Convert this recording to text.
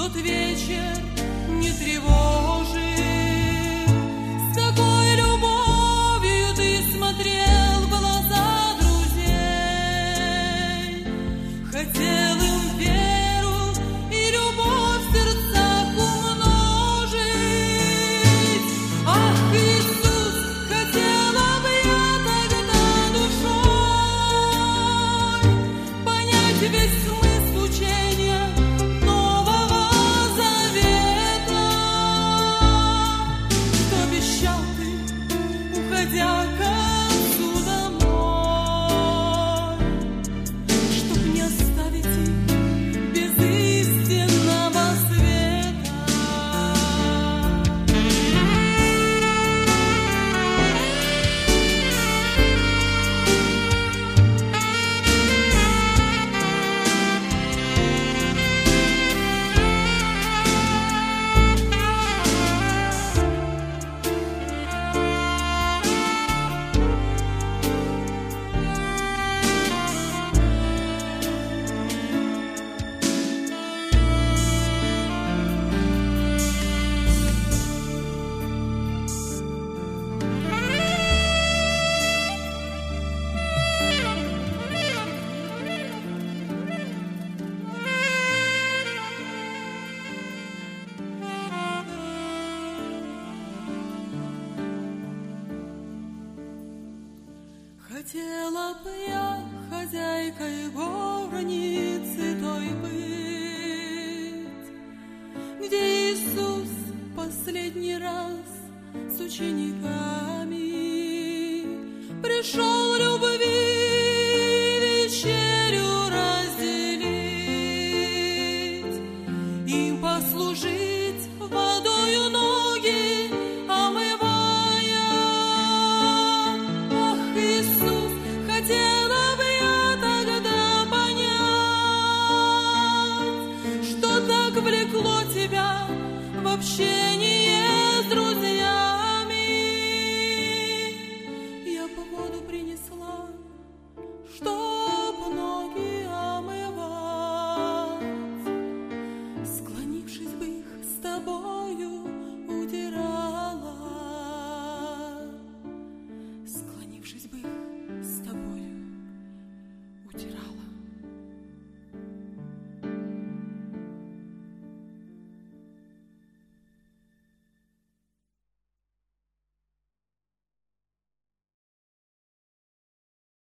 тот вечер не тревожил. С какой любовью ты смотрел в глаза друзей, хотел им веру и любовь в сердцах умножить. Ах, Иисус, хотела бы я тогда душой понять весь смысл учения Нового Завета, что обещал ты, уходя к Отцу домой, чтоб не оставить их без истинного света. Хотела бы я хозяйкой горницы той быть, где Иисус последний раз с учениками пришел любви вечерю разделить, им послужить водою ноги омывая. Ах, Иисус, хотела бы я тогда понять, что так влекло тебя в общение с друзьями. Я бы воду принесла, чтоб ноги омывать, склонившись бы их с тобою утирать.